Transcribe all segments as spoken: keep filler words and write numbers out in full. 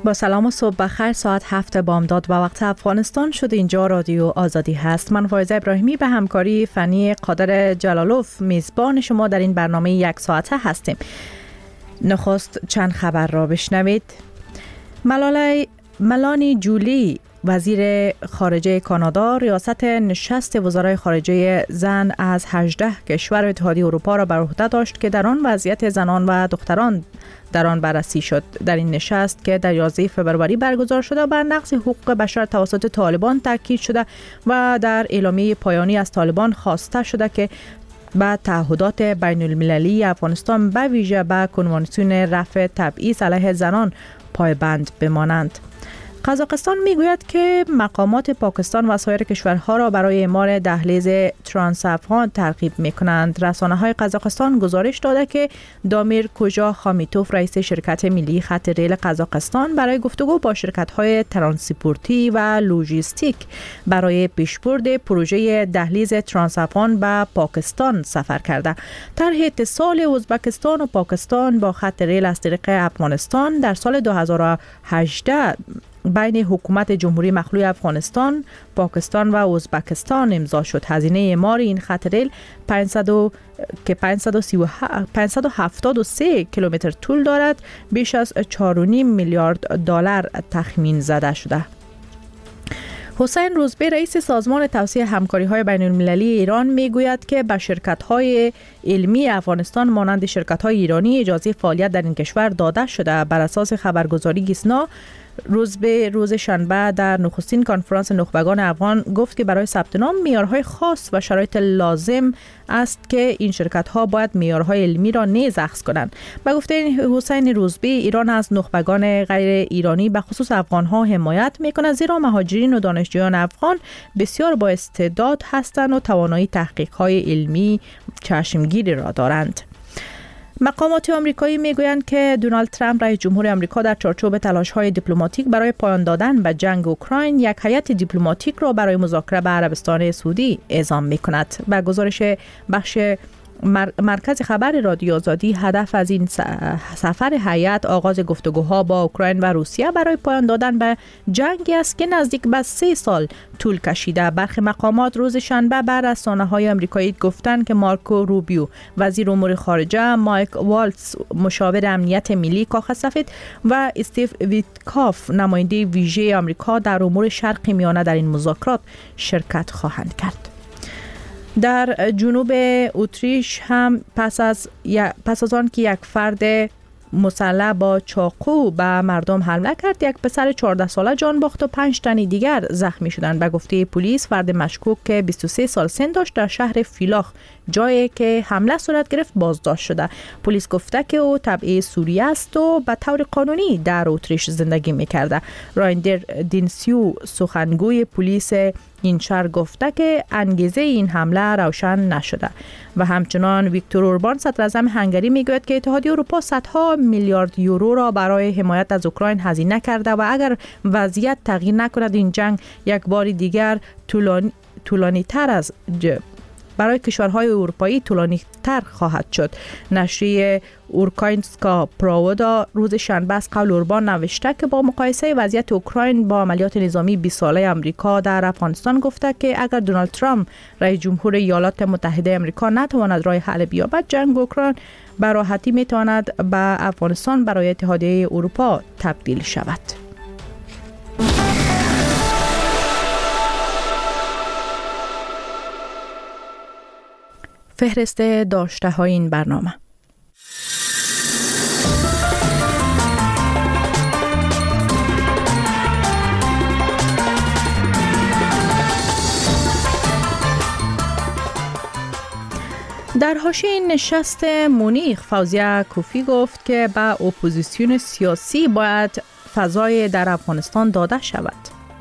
با سلام و صبح بخیر. ساعت هفت بامداد و وقت افغانستان شد. اینجا رادیو آزادی هست. من فایزه ابراهیمی به همکاری فنی قادر جلالوف میزبان شما در این برنامه یک ساعته هستیم. نخست چند خبر را بشنوید. ملاله ملانی جولی وزیر خارجه کانادا ریاست نشست وزرای خارجه زن از هجده کشور اتحادیه اروپا را بر عهده داشت که در آن وضعیت زنان و دختران در آن بررسی شد. در این نشست که در یازده فوریه برگزار شده بر نقض حقوق بشر توسط طالبان تاکید شده و در اعلامیه پایانی از طالبان خواسته شده که با تعهدات بین المللی افغانستان به ویژه به کنوانسیون رفع تبعیض علیه زنان پایبند بمانند. قزاقستان میگوید که مقامات پاکستان و سایر کشورها را برای اعمار دهلیز ترانس افغان ترغیب میکنند. رسانه های قزاقستان گزارش داده که دامیر کوژا خامیتوف رئیس شرکت ملی خط ریل قزاقستان برای گفتگو با شرکت های ترانسپورتی و لوجستیک برای پیشبرد پروژه دهلیز ترانس افغان به پاکستان سفر کرده. طرح اتصال ازبکستان و پاکستان با خط ریل از طریق افغانستان در سال دو هزار و هجده بین حکومت جمهوری مخلوع افغانستان، پاکستان و ازبکستان امضا شد. هزینه اعمار این خط ریل پانصد که پانصد و هفتاد و سه کیلومتر طول دارد، بیش از چهار و نیم میلیارد دلار تخمین زده شده. حسین روزبه رئیس سازمان توسعه همکاری‌های بین‌المللی ایران میگوید که به شرکت‌های علمی افغانستان مانند شرکت‌های ایرانی اجازه فعالیت در این کشور داده شده. بر اساس خبرگزاری گیسنا، روزبه روز شنبه در نخستین کنفرانس نخبگان افغان گفت که برای ثبت نام معیارهای خاص و شرایط لازم است که این شرکت‌ها باید معیارهای علمی را نیز اخذ کنند. به گفته حسین روزبه، ایران از نخبگان غیر ایرانی به خصوص افغان‌ها حمایت می‌کند، زیرا مهاجرین و دانشجویان افغان بسیار با استعداد هستند و توانایی تحقیق‌های علمی چشمگیری را دارند. مقامات آمریکایی میگویند که دونالد ترامپ رئیس جمهور آمریکا در چارچوب تلاش‌های دیپلماتیک برای پایان دادن به جنگ اوکراین یک هیئت دیپلماتیک را برای مذاکره به عربستان سعودی اعزام می‌کند. با گزارش بخش مرکز خبر رادیو آزادی، هدف از این سفر هیئت آغاز گفتگوها با اوکراین و روسیه برای پایان دادن به جنگی است که نزدیک به سه سال طول کشیده. برخی مقامات روز شنبه بر رسانه‌های آمریکایی گفتند که مارکو روبیو وزیر امور خارجه، مایک والتز مشاور امنیت ملی کاخ سفید و استیو ویتکاف نماینده ویژه آمریکا در امور شرق میانه در این مذاکرات شرکت خواهند کرد. در جنوب اتریش هم پس از پس از آن که یک فرد مسلح با چاقو به مردم حمله کرد، یک پسر چهارده ساله جان باخت و پنج تن دیگر زخمی شدند. به گفته پلیس، فرد مشکوک که بیست و سه سال سن داشت در شهر فیلاخ، جایی که حمله صورت گرفت، بازداشت شده. پلیس گفته که او تبع سوریه است و به طور قانونی در اتریش زندگی می‌کرده. رایندر دینسیو سخنگوی پلیس این شهر گفته که انگیزه این حمله روشن نشده و همچنان ویکتور اوربان صدر اعظم هنگری میگوید که اتحادیه اروپا صدها میلیارد یورو را برای حمایت از اوکراین هزینه کرده و اگر وضعیت تغییر نکند این جنگ یک بار دیگر طولانی طولانی تر از ج... برای کشورهای اروپایی طولانی تر خواهد شد. نشریه اورکاینسکا پراودا روز شنبه از قول اوربان نوشته که با مقایسه وضعیت اوکراین با عملیات نظامی بیست ساله آمریکا در افغانستان گفته که اگر دونالد ترامپ رئیس جمهور ایالات متحده آمریکا نتواند راه حل بیابد، جنگ اوکراین به راحتی میتواند به افغانستان برای اتحادیه اروپا تبدیل شود. فهرست داشته های این برنامه. در حاشیه نشست مونیخ، فوزیه کوفی گفت که به اپوزیسیون سیاسی باید فضای در افغانستان داده شود.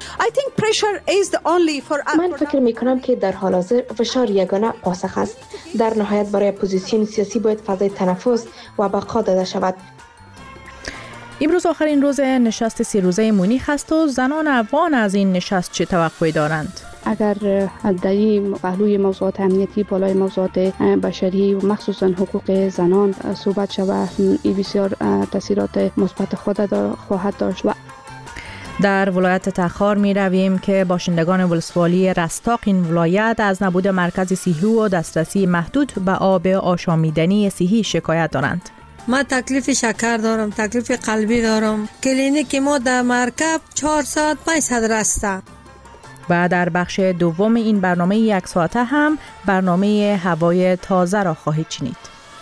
من فکر می کنم که در حال حاضر فشار یگانه پاسخ است. در نهایت برای اپوزیسیون سیاسی باید فضای تنفس و بقا داده شود. امروز آخرین روز نشست سه روزه مونیخ است و زنان افغان از این نشست چه توقعی دارند؟ اگر در این پهلوی موضوعات امنیتی بالای موضوعات بشری و مخصوصا حقوق زنان صحبت شود، این بسیار تاثیرات مثبت خود خواهد داشت و در ولایت تخار می رویم که باشندگان ولسوالی رستاق این ولایت از نبود مرکز صحی و دسترسی محدود به آب آشامیدنی صحی شکایت دارند. ما تکلیف شکر دارم، تکلیف قلبی دارم. کلینیک ما در مرکب چهار ساعت پنج ساعت رسته. و در بخش دوم این برنامه یک ساعته هم برنامه هوای تازه را خواهید شنید.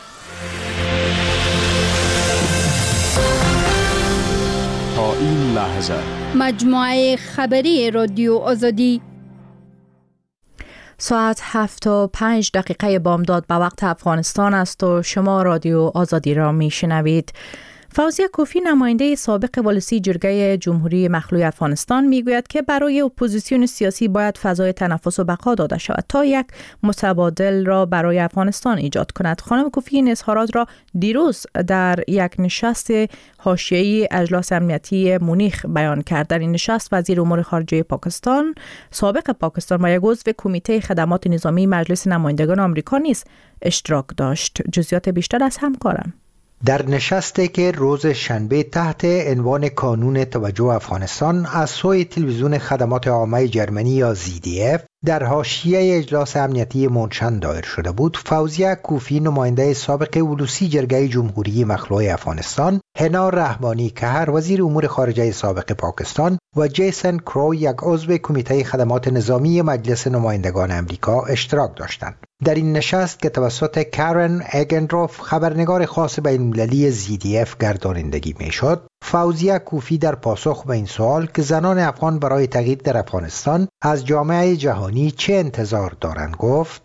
تا این لحظه مجموعه خبری رادیو آزادی ساعت هفت و پنج دقیقه بامداد به وقت افغانستان است و شما رادیو آزادی را می شنوید. فوزیه کوفی نماینده سابق ولسی جرگه جمهوری مخلوع افغانستان میگوید که برای اپوزیسیون سیاسی باید فضای تنفس و بقا داده شود تا یک متبادل را برای افغانستان ایجاد کند. خانم کوفی این اظهارات را دیروز در یک نشست حاشیه‌ای اجلاس امنیتی مونیخ بیان کرد. در این نشست وزیر امور خارجه پاکستان، سابق پاکستان و یک عضو کمیته خدمات نظامی مجلس نمایندگان آمریکا نیز اشتراک داشت. جزئیات بیشتر از همکارم. در نشستی که روز شنبه تحت عنوان کانون توجه افغانستان از سوی تلویزیون خدمات عامه جرمنی یا زی دی اف در حاشیه اجلاس امنیتی مونشن دایر شده بود، فوزیه کوفی نماینده سابق ولسی جرگه جمهوری مخلوع افغانستان، هنا رحمانی کهر وزیر امور خارجه سابق پاکستان و جیسن کرو یک عضو کمیته خدمات نظامی مجلس نمایندگان آمریکا اشتراک داشتند. در این نشست که توسط کارن اگندروف خبرنگار خاص بین‌المللی زی دی اف گردانندگی میشد، فوزیه کوفی در پاسخ به این سوال که زنان افغان برای تغییر در افغانستان از جامعه جهانی چه انتظار دارند گفت: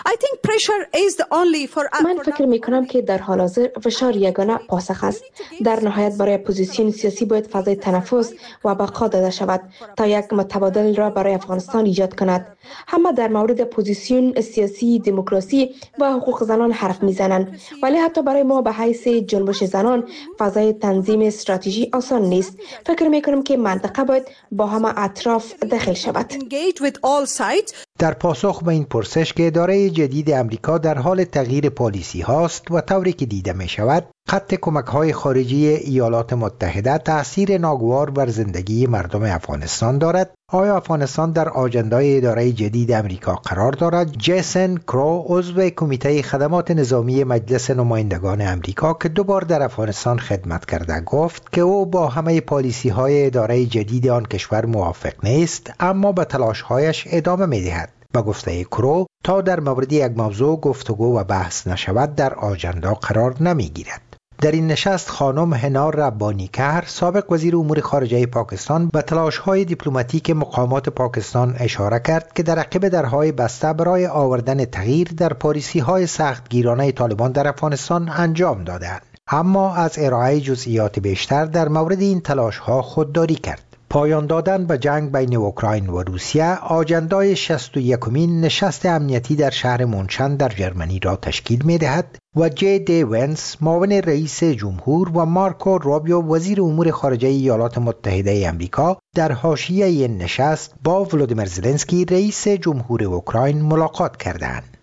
من فکر می کنم که در حال حاضر فشار یگانه پاسخ است. در نهایت برای اپوزیسیون سیاسی باید فضای تنفس و بقا داده شود تا یک متبادل را برای افغانستان ایجاد کند. همه در مورد اپوزیسیون سیاسی، دموکراسی و حقوق زنان حرف میزنند، ولی حتی برای ما به حیث جنبش زنان فضای تنظیم استراتژی آسان نیست. فکر می کنم که منطقه باید با همه اطراف داخل شود. در پاسخ به این پرسش که اداره جدید امریکا در حال تغییر پالیسی هاست و طوری که دیده می شود خط کمک های خارجی ایالات متحده تأثیر ناگوار بر زندگی مردم افغانستان دارد، آیا افغانستان در آجندای اداره جدید امریکا قرار دارد؟ جیسن کرو عضو کمیته خدمات نظامی مجلس نمایندگان امریکا که دو بار در افغانستان خدمت کرده گفت که او با همه پالیسی های اداره جدید آن کشور موافق نیست، اما به تلاش هایش ادامه می دهد. به گفته کرو تا در مورد یک موضوع گفتگو و بحث نشود در آجندا قرار نمی گیرد. در این نشست خانم هنا ربانی کهر سابق وزیر امور خارجه پاکستان به تلاش‌های دیپلماتیک مقامات پاکستان اشاره کرد که در عقب درهای بسته برای آوردن تغییر در پالیسی‌های سختگیرانه طالبان در افغانستان انجام دادند، اما از ارائه جزئیات بیشتر در مورد این تلاش‌ها خودداری کرد. پایان دادن به جنگ بین اوکراین و روسیه آجندای شصت و یکمین نشست امنیتی در شهر مونشن در جرمنی را تشکیل می دهد و جی دی ونس معاون رئیس جمهور و مارکو روبیو وزیر امور خارجه ایالات متحده آمریکا در حاشیه این نشست با ولودیمیر زلنسکی رئیس جمهور اوکراین ملاقات کردند.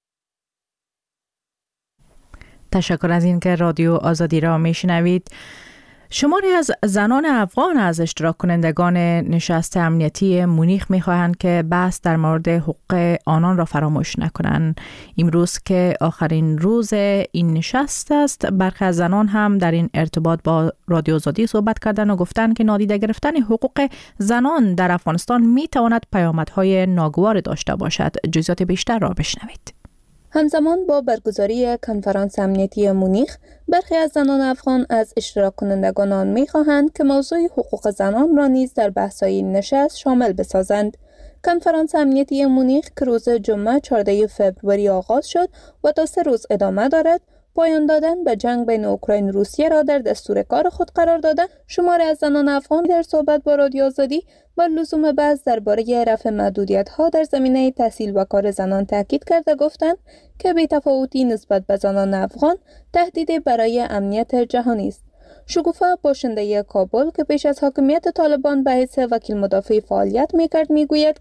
تشکر از این که رادیو آزادی را می شنوید. شماری از زنان افغان از اشتراک کنندگان نشست امنیتی مونیخ می‌خواهند که بحث در مورد حقوق آنان را فراموش نکنند. امروز که آخرین روز این نشست است، برخی از زنان هم در این ارتباط با رادیو آزادی صحبت کردند و گفتند که نادیده گرفتن حقوق زنان در افغانستان می‌تواند پیامدهای ناگوار داشته باشد. جزئیات بیشتر را بشنوید. همزمان با برگزاری کنفرانس امنیتی مونیخ، برخی از زنان افغان از اشتراک کنندگان آن می‌خواهند که موضوع حقوق زنان را نیز در بحث‌های نشست شامل بسازند. کنفرانس امنیتی مونیخ که روز جمعه چهاردهم فوریه آغاز شد و تا سه روز ادامه دارد، پایان دادن به جنگ بین اوکراین و روسیه را در دستور کار خود قرار داده. شماری از زنان افغان در صحبت با رادیو آزادی بر لزوم بحث درباره رفع محدودیت‌ها در زمینه تحصیل و کار زنان تاکید کرده گفتند که بی‌تفاوتی نسبت به زنان افغان تهدیدی برای امنیت جهانی است. شگوفه باشنده کابل که پیش از حاکمیت طالبان به حیث وکیل مدافع فعالیت می‌کرد می‌گوید که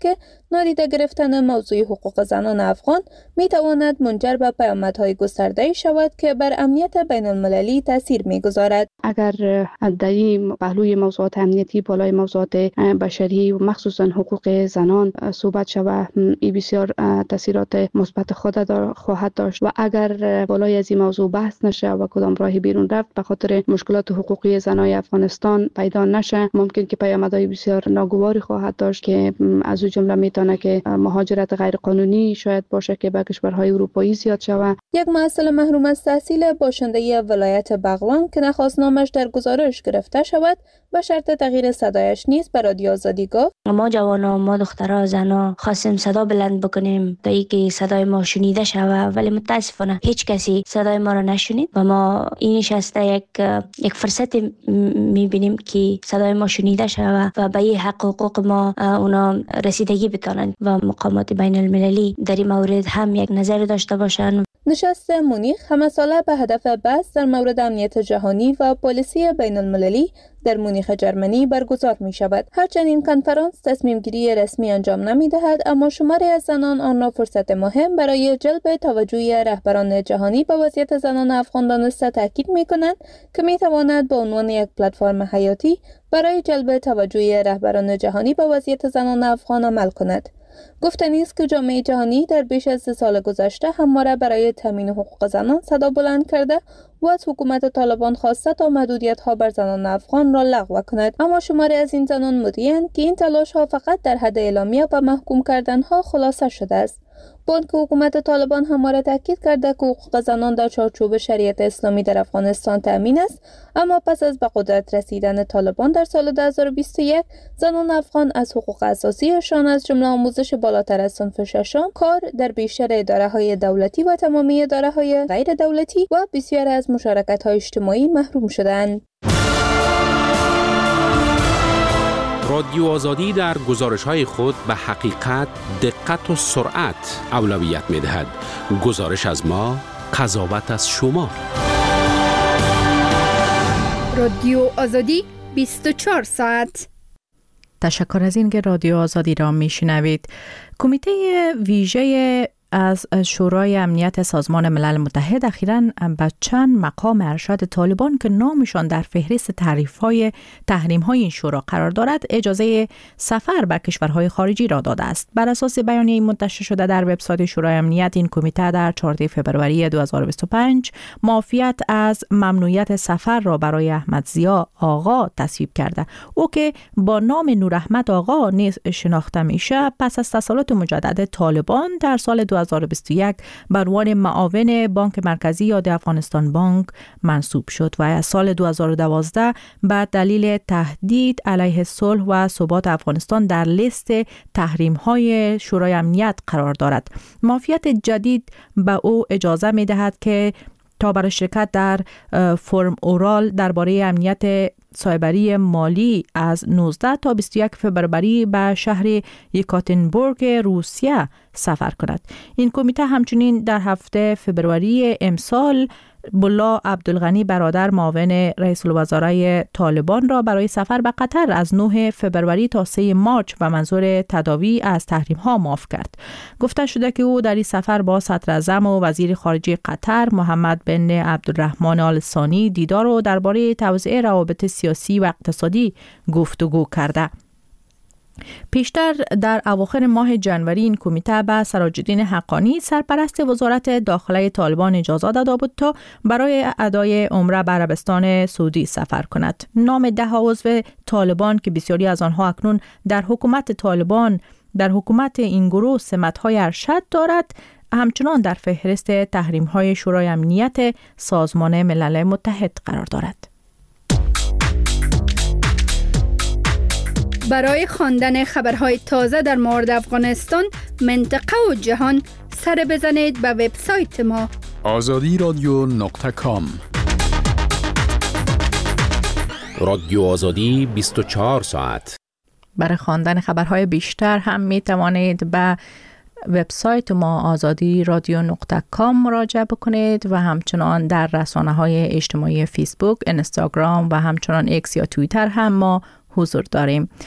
نادیده گرفتن موضوع حقوق زنان افغان می تواند منجر به پیامدهای گسترده‌ای شود که بر امنیت بین المللی تاثیر می گذارد. اگر در این پهلوی موضوعات امنیتی بالای موضوعات بشری و مخصوصا حقوق زنان صحبت شود، این بسیار تاثیرات مثبت خود خواهد داشت و اگر بالای از این موضوع بحث نشه و کدام راهی بیرون رفت به خاطر مشکلات حقوقی زنای افغانستان پیدا نشه، ممکن که پیامدهای بسیار ناگواری خواهد داشت که از اون جمله میتونه که مهاجرت غیر قانونی شاید باشه که به کشورهای اروپایی زیاد شود. یک محصل محروم از تحصیل باشنده ولایت بغلان که نخواست نامش در گزارش گرفته شود به شرط تغییر صدایش نیز به رادیو آزادی گفت: ما جوانا، ما دخترها، زنا خواستیم صدا بلند بکنیم تا اینکه صدای ما شنیده شود، ولی متاسفانه هیچ کسی صدای ما را نشنید و ما اینش است یک یک فرصت میبینیم که صدای ما شنیده شود و به این حق حقوق ما اونا رسیدگی بتونن و مقامات بین المللی در این مورد هم یک نظر داشته باشند. نشست مونیخ همه ساله به هدف بحث در مورد امنیت جهانی و پالیسی بین المللی در مونیخ جرمنی برگزار می شود. هرچند این کنفرانس تصمیم گیری رسمی انجام نمی دهد، اما شماری از زنان آن را فرصت مهم برای جلب توجه رهبران جهانی به وضعیت زنان افغان دانسته تاکید می کنند که می تواند به عنوان یک پلتفرم حیاتی برای جلب توجه رهبران جهانی به وضعیت زنان افغان عمل کند. گفتنی است که جامعه جهانی در بیش از سه سال گذشته همواره برای تامین حقوق زنان صدا بلند کرده و از حکومت طالبان خواسته تا محدودیت‌ها بر زنان افغان را لغو کند، اما شماری از این زنان مدعی‌اند که این تلاش‌ها فقط در حد اعلامیه و محکوم کردن‌ها خلاصه شده است. با که حکومت طالبان همواره تاکید کرده که حقوق زنان در چارچوب شریعت اسلامی در افغانستان تأمین است، اما پس از به قدرت رسیدن طالبان در سال دو هزار و بیست و یک زنان افغان از حقوق اساسیشان از جمله آموزش بالاتر از صنف ششم، کار در بیشتر اداره‌های دولتی و تمامی اداره‌های غیر دولتی و بسیار از مشارکت‌های اجتماعی محروم شدند. رادیو آزادی در گزارش‌های خود به حقیقت، دقت و سرعت اولویت می‌دهد. گزارش از ما، قضاوت از شما. رادیو آزادی بیست و چهار ساعت. تشکر از این که رادیو آزادی را میشنوید. کمیته ویژه از شورای امنیت سازمان ملل متحد اخیراً به چند مقام ارشد طالبان که نامشان در فهرست تعریف‌های تحریم‌های این شورا قرار دارد اجازه سفر به کشورهای خارجی را داده است. بر اساس بیانیه منتشر شده در وبسایت شورای امنیت، این کمیته در چهاردهم فوریه دو هزار و بیست و پنج معافیت از ممنوعیت سفر را برای احمد ضیا آقا تصویب کرده. او که با نام نور احمد آقا نیز شناخته میشه، پس از تسلط مجدد طالبان در سال دو هزار و بیست و یک بر عنوان معاون بانک مرکزی یا افغانستان بانک منصوب شد و از سال دو هزار و دوازده به دلیل تهدید علیه صلح و ثبات افغانستان در لیست تحریم‌های شورای امنیت قرار دارد. معافیت جدید به او اجازه می‌دهد که تا برای شرکت در فرم اورال درباره امنیت سایبری مالی از نوزده تا بیست و یک فوریه به شهر یکاترینبورگ روسیه سفر کند. این کمیته همچنین در هفته فوریه امسال بلا عبدالغنی برادر معاون رئیس الوزراء طالبان را برای سفر به قطر از نهم فوریه تا سوم مارس و منظور تداوی از تحریم ها معاف کرد. گفته شده که او در این سفر با صدر اعظم و وزیر خارجه قطر محمد بن عبدالرحمن آل ثانی دیدار و درباره توسعه روابط سیاسی و اقتصادی گفتگو کرده. پیشتر در اواخر ماه جنوری این کمیته به سراج‌الدین حقانی سرپرست وزارت داخله طالبان اجازه داده بود تا برای ادای عمره به عربستان سعودی سفر کند. نام ده عضو طالبان که بسیاری از آنها اکنون در حکومت طالبان در حکومت این گروه سمت‌های ارشد دارد همچنان در فهرست تحریم‌های شورای امنیت سازمان ملل متحد قرار دارد. برای خواندن خبرهای تازه در مورد افغانستان، منطقه و جهان سر بزنید به وبسایت ما آزادی رادیو نقطه کام. رادیو آزادی بیست و چهار ساعت. برای خواندن خبرهای بیشتر هم می توانید به وبسایت ما آزادی رادیو نقطه کام مراجعه بکنید و همچنان در رسانه‌های اجتماعی فیسبوک، اینستاگرام و همچنان ایکس یا توییتر هم ما حضور داریم.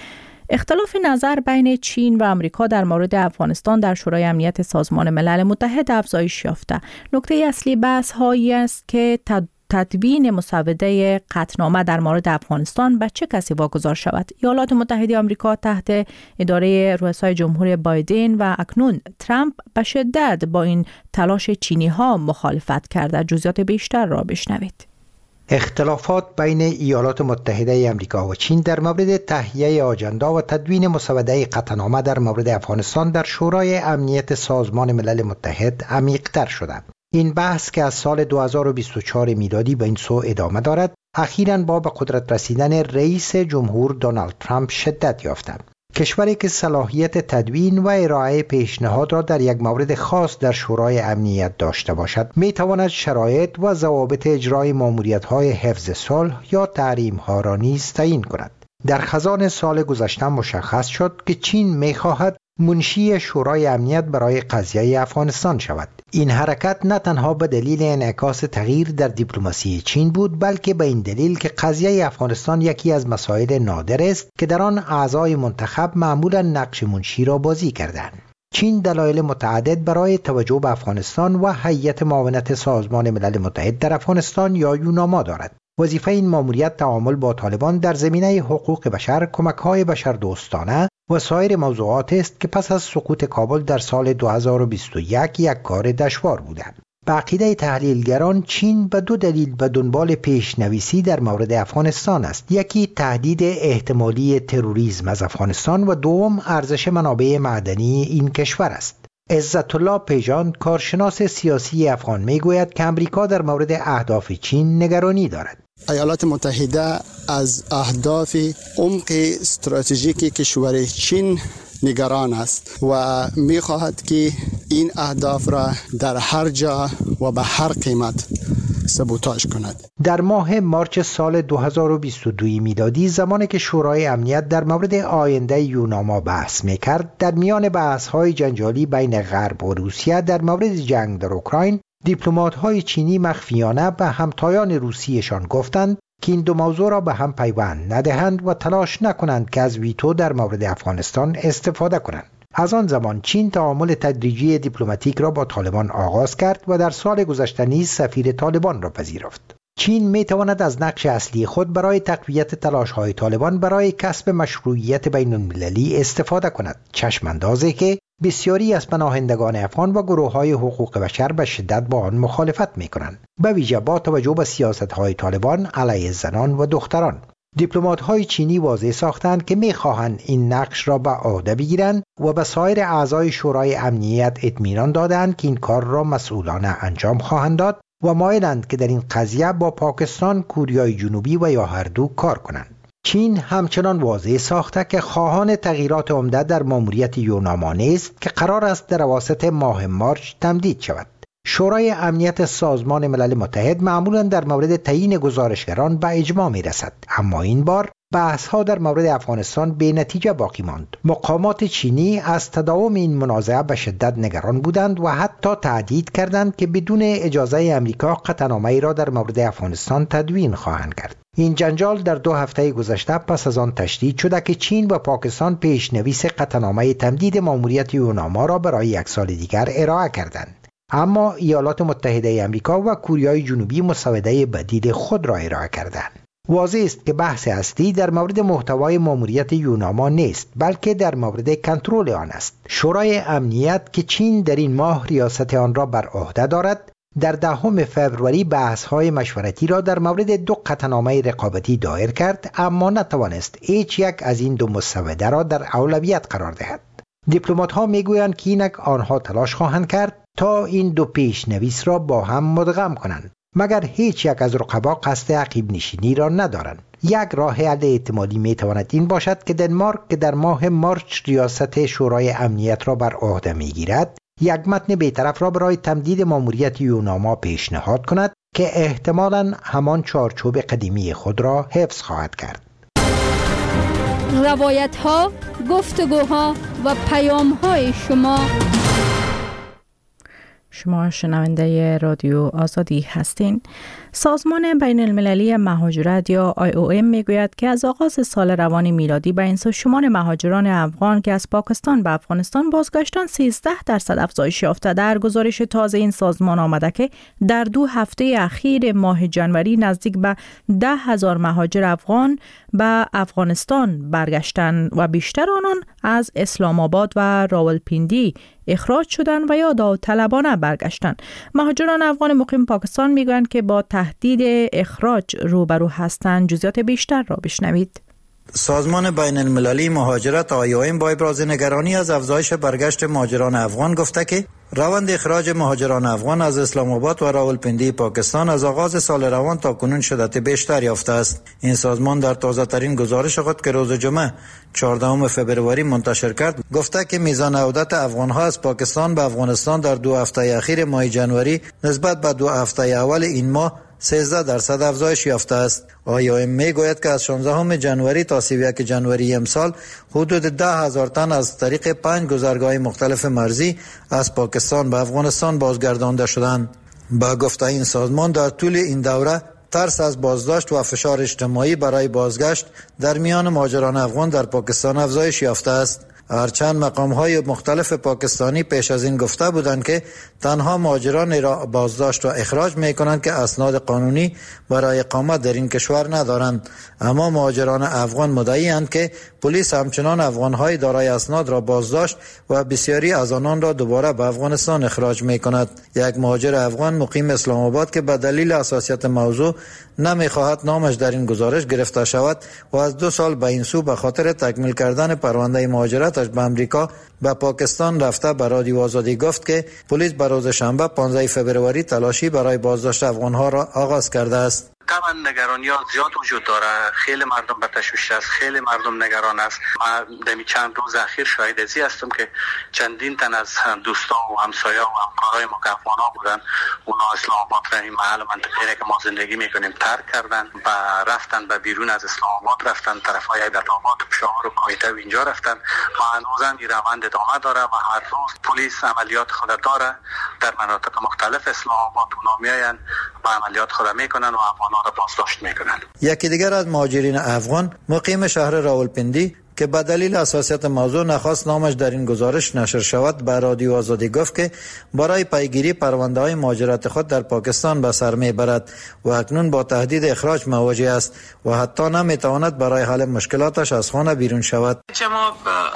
اختلاف نظر بین چین و آمریکا در مورد افغانستان در شورای امنیت سازمان ملل متحد افزایش یافته. نکته اصلی بحث هایی است که تدوین مسوده قطعنامه در مورد افغانستان به چه کسی واگذار شود. ایالات متحده آمریکا تحت اداره رؤسای جمهور بایدن و اکنون ترامپ به شدت با این تلاش چینی ها مخالفت کرده. جزئیات بیشتر را بشنوید. اختلافات بین ایالات متحده آمریکا و چین در مورد تهیه آجندا و تدوین مسوده قطعنامه در مورد افغانستان در شورای امنیت سازمان ملل متحد عمیق‌تر شده. این بحث که از سال دو هزار و بیست و چهار میلادی به این سو ادامه دارد، اخیراً با به قدرت رسیدن رئیس جمهور دونالد ترامپ شدت یافته. کشوری که صلاحیت تدوین و ارائه پیشنهاد را در یک مورد خاص در شورای امنیت داشته باشد، می تواند شرایط و ضوابط اجرای ماموریت‌های حفظ صلح یا تحریم‌ها را نیز تعیین کند. در خزان سال گذشته مشخص شد که چین می خواهد منشی شورای امنیت برای قضیه افغانستان شود. این حرکت نه تنها به دلیل انعکاس تغییر در دیپلماسی چین بود، بلکه به این دلیل که قضیه افغانستان یکی از مسائل نادر است که در آن اعضای منتخب معمولا نقش منشی را بازی کردند. چین دلایل متعدد برای توجه به افغانستان و هیئت معاونت سازمان ملل متحد در افغانستان یا یوناما دارد. وظیفه این ماموریت تعامل با طالبان در زمینه حقوق بشر، کمک‌های بشردوستانه و سایر موضوعات است که پس از سقوط کابل در سال دو هزار و بیست و یک یک کار دشوار بودند. به عقیده تحلیلگران چین به دو دلیل به دنبال پیشنویسی در مورد افغانستان است. یکی تهدید احتمالی تروریسم از افغانستان و دوم ارزش منابع معدنی این کشور است. عزت الله پیجان، کارشناس سیاسی افغان، میگوید که امریکا در مورد اهداف چین نگرانی دارد. ایالات متحده از اهداف عمق استراتژیکی کشور چین نگران است و می‌خواهد که این اهداف را در هر جا و به هر قیمت سبوتاژ کند. در ماه مارچ سال دو هزار و بیست و دو میلادی، زمانی که شورای امنیت در مورد آینده یوناما بحث می‌کرد، در میان بحث‌های جنجالی بین غرب و روسیه در مورد جنگ در اوکراین، دیپلمات‌های چینی مخفیانه به همتایان روسیشان گفتند که این دو موضوع را به هم پیوند ندهند و تلاش نکنند که از ویتو در مورد افغانستان استفاده کنند. از آن زمان چین تعامل تدریجی دیپلماتیک را با طالبان آغاز کرد و در سال گذشته نیز سفیر طالبان را پذیرفت. چین می تواند از نقش اصلی خود برای تقویت تلاش‌های طالبان برای کسب مشروعیت بین‌المللی استفاده کند، چشم اندازی که بسیاری از پناهندگان افغان و گروه‌های حقوق بشر به شدت با آن مخالفت می‌کنند، به ویژه با توجه به سیاست‌های طالبان علیه زنان و دختران. دیپلمات‌های چینی واضح ساختند که می‌خواهند این نقش را به عهده بگیرند و به سایر اعضای شورای امنیت اطمینان دادند که این کار را مسئولانه انجام خواهند داد و مایلند که در این قضیه با پاکستان، کوریای جنوبی و یا هر دو کار کنند. چین همچنان واضح ساخته که خواهان تغییرات عمده در ماموریت یوناما نیست که قرار است در اواسط ماه مارچ تمدید شود. شورای امنیت سازمان ملل متحد معمولا در مورد تعیین گزارشگران به اجماع می رسد، اما این بار بحث ها در مورد افغانستان بی نتیجه باقی ماند. مقامات چینی از تداوم این منازعه به شدت نگران بودند و حتی تهدید کردند که بدون اجازه امریکا قطعنامه‌ای را در مورد افغانستان تدوین خواهند کرد. این جنجال در دو هفته گذشته پس از آن تشدید شده که چین و پاکستان پیشنویس قطعنامه تمدید ماموریت یوناما را برای یک سال دیگر ارائه کردند. اما ایالات متحده آمریکا و کوریای جنوبی مسوده بدیل خود را ارائه کردند. واضح است که بحث اصلی در مورد محتوای ماموریت یوناما نیست، بلکه در مورد کنترل آن است. شورای امنیت که چین در این ماه ریاست آن را بر عهده دارد، در دهم فوریه بحث‌های مشورتی را در مورد دو قطعنامه رقابتی دایر کرد، اما نتوانست هیچ یک از این دو مسوده را در اولویت قرار دهد. دیپلمات‌ها میگویند که اینک آنها تلاش خواهند کرد تا این دو پیشنویس را با هم مدغم کنند، مگر هیچ یک از رقبا قصد عقب نشینی را ندارند. یک راه حل احتمالی میتواند این باشد که دنمارک که در ماه مارچ ریاست شورای امنیت را بر عهده میگیرد، یک متن بی‌طرف را برای تمدید ماموریت یوناما پیشنهاد کند که احتمالاً همان چارچوب قدیمی خود را حفظ خواهد کرد. روایت ها، گفتگوها و پیام های شما شما شنونده رادیو آزادی هستین. سازمان بین المللی مهاجرت یا آی او ام میگوید که از آغاز سال روان میلادی به این سو شمار مهاجران افغان که از پاکستان به افغانستان بازگشتن سیزده درصد افزایش یافته. در گزارش تازه این سازمان آمده که در دو هفته اخیر ماه جنوری نزدیک به ده هزار مهاجر افغان به افغانستان برگشتند و بیشتر آنان از اسلام آباد و راولپیندی اخراج شدند و یا داوطلبانه برگشتند. مهاجران افغان مقیم پاکستان میگویند که با تهدید اخراج روبرو هستند. جزئیات بیشتر را بشنوید. سازمان بین المللی مهاجرت آی او ام با ابراز نگرانی از افزایش برگشت مهاجران افغان گفته که روند اخراج مهاجران افغان از اسلام آباد و راولپیندی پاکستان از آغاز سال روان تا کنون شدت بیشتر یافته است. این سازمان در تازه ترین گزارش خود که روز جمعه چهاردهم فوریه منتشر کرد گفته که میزان عودت افغان ها از پاکستان به افغانستان در دو هفته اخیر ماه جنوری نسبت به دو هفته اول این ماه سیزده درصد افزایش یافته است. آی او ام میگوید که از شانزدهم جنوری تا سی و یک جنوری امسال حدود ده هزار تن از طریق پنج گذرگاه مختلف مرزی از پاکستان به افغانستان بازگردانده شدند. با گفته این سازمان در طول این دوره ترس از بازداشت و فشار اجتماعی برای بازگشت در میان مهاجران افغان در پاکستان افزایش یافته است. هرچند مقام‌های مختلف پاکستانی پیش از این گفته بودند که تنها مهاجران را بازداشت و اخراج می‌کنند که اسناد قانونی برای اقامت در این کشور ندارند، اما مهاجران افغان مدعی‌اند که پلیس همچنان افغان‌های دارای اسناد را بازداشت و بسیاری از آنان را دوباره به افغانستان اخراج می‌کند. یک مهاجر افغان مقیم اسلام آباد که به دلیل حساسیت موضوع نمی‌خواهد نامش در این گزارش گرفته شود و از دو سال به این سو به خاطر تکمیل کردن پرونده مهاجرتش به امریکا به پاکستان رفته به رادیو آزادی گفت که پلیس به روز شنبه پانزدهم فوریه تلاشی برای بازداشت افغان‌ها را آغاز کرده است. طبعا نگرانیات زیاد وجود داره، خیلی مردم به تشویش است، خیلی مردم نگران است. ما دمی چند روز اخیر شاهد ازی هستم که چندین تن از دوستان و همسایه و همکارای ما که افغانا بودن اونا اسلام آباد را این محل منطقه‌ای که ما زندگی میکنیم ترک کردن و رفتن به بیرون از اسلام آباد، رفتن طرفای ایبدآباد و پشاور و کویته و اینجا رفتن و هنوز این روند ادامه داره و هر روز پلیس عملیات خود داره در مناطق مختلف اسلام آباد. اونا میاین و عملیات خود میکنن و افغانا را بازداشت میکنن. یکی دیگر از مهاجرین افغان مقیم شهر راولپیندی که به دلیل حساسیت موضوع نخواست نامش در این گزارش نشر شود به رادیو آزادی گفت که برای پیگیری پرونده های مهاجرت خود در پاکستان به سر میبرد و اکنون با تهدید اخراج مواجه است و حتی نمیتواند برای حل مشکلاتش از خانه بیرون شود. ما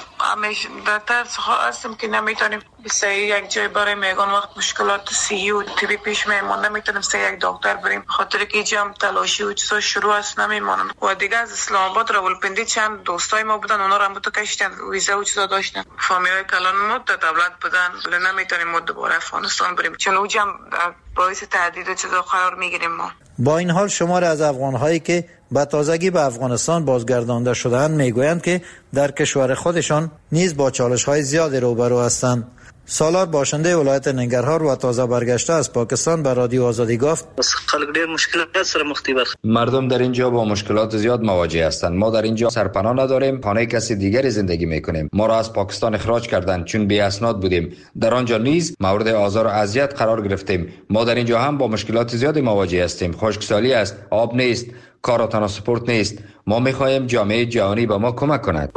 همیشه در ترس هستیم که نمیتونیم صحیح یک جای برای میگن وقت مشکلات صحی و طبی پیش میمون نمیتونیم صحیح یک دکتر بریم خاطر که جام تلاشی و چیزا شروع است نمیمونن و دیگه از اسلام آباد راولپیندی چند دوستای ما بودن اونا رو تو کشتن ویزا و چیزا داشتن فامیلای کلان مد دولت بودن ولی نمیتونیم مد دوباره افغانستان بریم چون اوجم باعث تهدید و چیزا قرار میگیریم. ما با این حال شمار از افغان‌هایی که به تازگی به افغانستان بازگردانده شده‌اند میگویند که در کشور خودشان نیز با چالش‌های زیادی روبرو هستند. سالار باشنده ولایت ننگرهار و تازه برگشته از پاکستان به رادیو آزادی گفت خلق ډیر مشکلات سره مخ دي. مردم در اینجا با مشکلات زیاد مواجه هستند. ما در اینجا سرپناه نداریم، خانه کسی دیگری زندگی میکنیم. ما را از پاکستان اخراج کردند چون بی اسناد بودیم. در آنجا نیز مورد آزار و اذیت قرار گرفتیم. ما در اینجا هم با مشکلات زیادی مواجه هستیم. خشکسالی است، آب نیست، کار و ترانسپورت نیست. ما می‌خواهیم جامعه جهانی به ما کمک کند.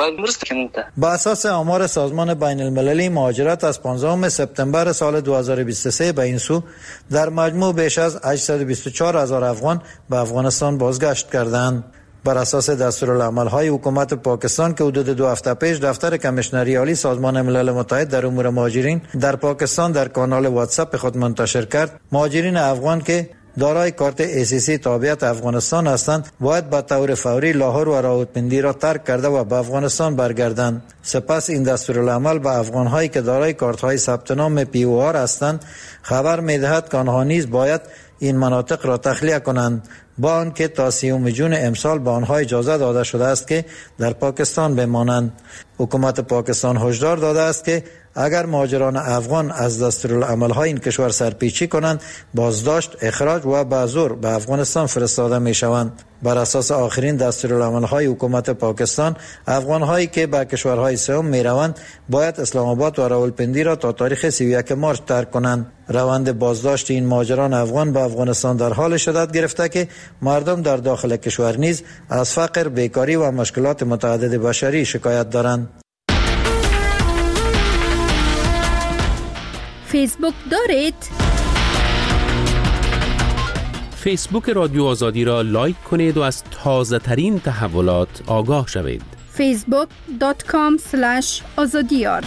با اساس آمار سازمان بین المللی مهاجرت از پانزدهم سپتامبر سال دو هزار و بیست و سه به این سو در مجموع بیش از هشتصد و بیست و چهار هزار افغان به افغانستان بازگشت کردند. بر اساس دستورالعمل‌های حکومت پاکستان که حدود دو هفته پیش دفتر کمیشنری عالی سازمان ملل متحد در امور مهاجرین در پاکستان در کانال واتساپ خود منتشر کرد، مهاجرین افغان که دارای کارت ای سی سی تابعیت افغانستان هستند باید به طور فوری لاهور و راولپیندی را ترک کرده و به افغانستان برگردند. سپس این دستورالعمل به افغان‌هایی که دارای کارت‌های ثبت نام پی او آر هستند خبر می‌دهد که آنها نیز باید این مناطق را تخلیه کنند، با آنکه تا سیوم جون امسال به آنها اجازه داده شده است که در پاکستان بمانند. حکومت پاکستان هشدار داده است که اگر مهاجران افغان از دستورالعمل‌های این کشور سرپیچی کنند، بازداشت، اخراج و به زور به افغانستان فرستاده می‌شوند. بر اساس آخرین دستورالعمل‌های حکومت پاکستان، افغان‌هایی که به کشورهای سوم می‌روند باید اسلام آباد و راولپندی را تا تاریخ سی و یک مارس ترک کنند. روند بازداشت این مهاجران افغان به افغانستان در حال شدت گرفته که مردم در داخل کشور نیز از فقر، بیکاری و مشکلات متعدد بشری شکایت دارند. فیسبوک دارید؟ فیسبوک رادیو آزادی را لایک کنید و از تازه ترین تحولات آگاه شوید. فیسبوک دات کام اسلش آزادیار.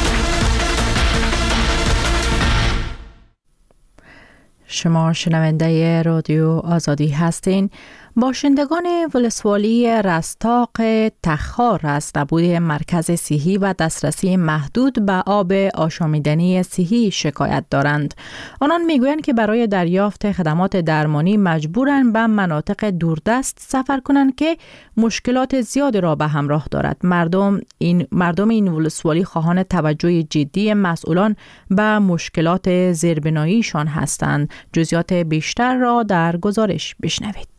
شما شنونده رادیو آزادی هستین. باشندگان ولسوالی رستاق تخار از نبود مرکز صحی و دسترسی محدود به آب آشامیدنی صحی شکایت دارند. آنان میگویند که برای دریافت خدمات درمانی مجبورند به مناطق دوردست سفر کنند که مشکلات زیادی را به همراه دارد. مردم این مردم این ولسوالی خواهان توجه جدی مسئولان به مشکلات زیربناییشان هستند. جزئیات بیشتر را در گزارش بشنوید.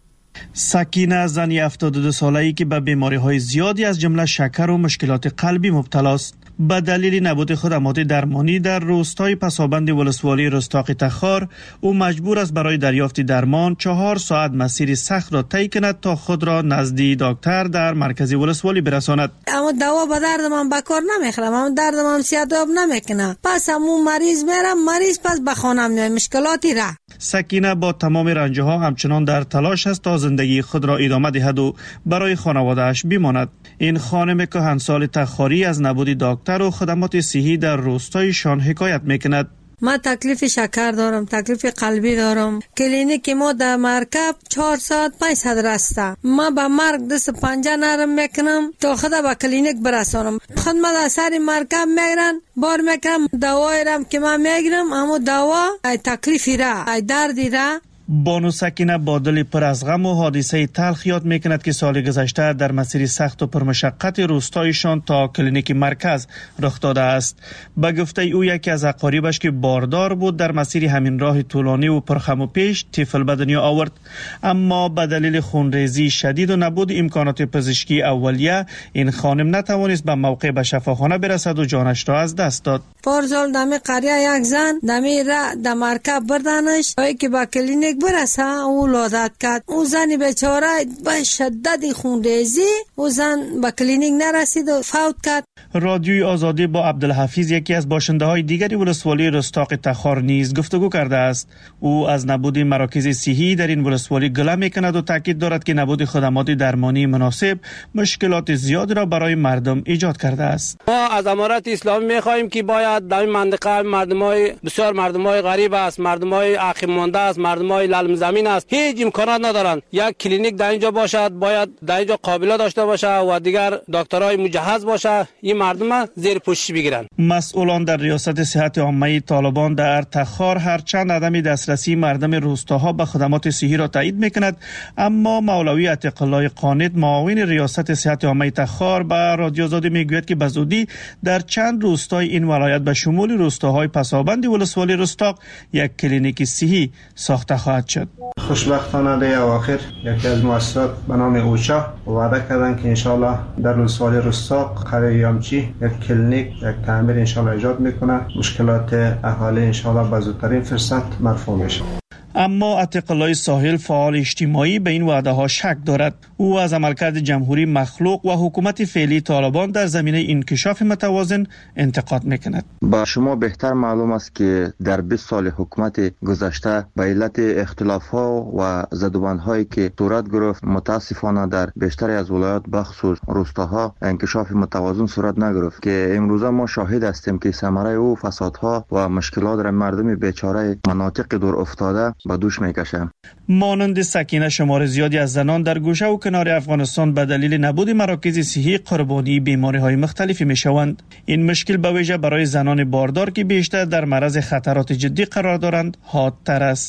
سکینه زنی هفتاد و دو ساله‌ای که به بیماری‌های زیادی از جمله شکر و مشکلات قلبی مبتلا است. به دلیل نبود خدمات درمانی در روستای پسابند ولسوالی رستاق تخار، او مجبور است برای دریافت درمان چهار ساعت مسیر سخت را طی کند تا خود را نزد دکتر در مرکز ولسوالی برساند. اما دوا به درد من بکار نمیخورم، اما درد من سیاداب نمیکنه. پس همون مریض میرم، مریض پس به خانم میاد، مشکلاتی را. سکینه با تمام رنجها همچنان در تلاش است تا زندگی خود را ادامه دهد و برای خانواده‌اش بماند. این خانم کهنسال تخاری از نبود دکتر و خدمات صحی در روستایشان حکایت میکند. ما تکلیف شکر دارم، تکلیف قلبی دارم. کلینیک ما در مرکب چهار ساعت پنج صد رسته. ما با مرگ دست پنجه نرم میکنم تا خود با کلینیک برسانم. خود ما در سر مرکب میگرن، بار میکنم دوایی رم که من میگیرم، اما دوا ای تکلیفی را، ای دردی را. بانو سکینه با دل پر از غم و حادثه تلخ یاد میکند که سال گذشته در مسیر سخت و پرمشقت روستایشان تا کلینیک مرکز رخ داده است. به گفته او یکی از اقاربش که باردار بود در مسیر همین راه طولانی و پرخم و پیش طفل به دنیا آورد، اما به دلیل خونریزی شدید و نبود امکانات پزشکی اولیه این خانم نتوانست به موقع به شفاخانه برسد و جانش را از دست داد. پارسال دمی قریه یک زن دمی را در مرکب بردنش تا که با کلینیک برسه او ولادت کرد. او زنی بیچاره به شدت خونریزی او زن به کلینیک نرسید و فوت کرد. رادیوی آزادی با عبدالحفیظ یکی از باشنده های دیگری ولسوالی رستاق تخار نیز گفتگو کرده است. او از نبود مراکز صحی در این ولسوالی گله میکند و تاکید دارد که نبود خدمات درمانی مناسب مشکلات زیادی را برای مردم ایجاد کرده است. ما از امارت اسلامی میخواهیم که باید در این منطقه مردمای بسیار مردمای غریب است، مردمای عقیم مانده است، مردمای للم زمین است، هیچ امکانات ندارند. یک کلینیک در اینجا باشد، باید در اینجا قابله داشته باشه و دیگر دکترای مجهز باشه، این مردم زیر پوشش بگیرن. مسئولان در ریاست صحت عامه طالبان در تخار هرچند عدم دسترسی مردم روستاها به خدمات صحی را تایید میکند، اما مولوی عتیق الله قانت معاون ریاست صحت عامه تخار به رادیو آزادی میگوید که بزودی در چند روستای این ولایت به شمول روستاهای پسابند ولسوالی رستاق یک کلینیک صحی ساخته خواهد شد. خوشبختانه در اواخر یکی از مؤسسات به نام اوچا وعده کردن که انشالله در ولسوالی رستاق قریه یامچی یک کلینیک یک تعمیر انشالله ایجاد میکنه. مشکلات اهالی انشالله به زودترین فرصت مرفوع میشه. اما عتیق الله ساحل فعال اجتماعی به این وعده ها شک دارد. او از عملکرد جمهوری مخلوق و حکومت فعلی طالبان در زمینه انکشاف متوازن انتقاد میکند. با شما بهتر معلوم است که در بیست سال حکومت گذشته به علت اختلاف ها و زدوبند هایی که صورت گرفت متاسفانه در بیشتر از ولایات بخصوص روستاها انکشاف متوازن صورت نگرفت که امروزه ما شاهد هستیم که ثمره او فسادها و مشکلات را مردم بیچاره مناطق دور افتاده به دوش میکشند. مانند سکینه شمار زیادی از زنان در گوشه و کنار افغانستان به دلیل نبود مراکز صحی قربانی بیماری‌های مختلفی میشوند. این مشکل به ویژه برای زنان باردار که بیشتر در معرض خطرات جدی قرار دارند حادتر است.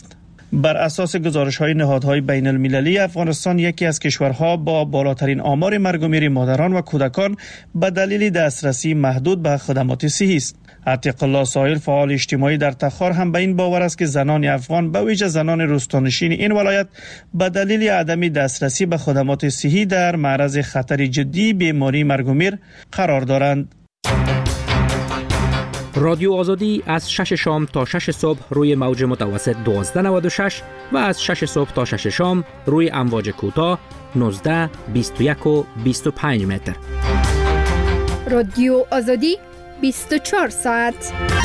بر اساس گزارش‌های نهادهای بین المللی، افغانستان یکی از کشورها با بالاترین آمار مرگ و میر مادران و کودکان به دلیل دسترسی محدود به خدمات صحی است. عتیق الله سایل، فعال اجتماعی در تخار، هم به این باور است که زنان افغان، به ویژه زنان روستانشین این ولایت، به دلیل عدم دسترسی به خدمات صحی در معرض خطر جدی بیماری مرگ و میر قرار دارند. رادیو آزادی از شش شام تا شش صبح روی موج متوسط دوازده نود و شش و از شش صبح تا شش شام روی امواج کوتاه نوزده، بیست و یک و بیست و پنج متر. رادیو آزادی بیست و چهار ساعت.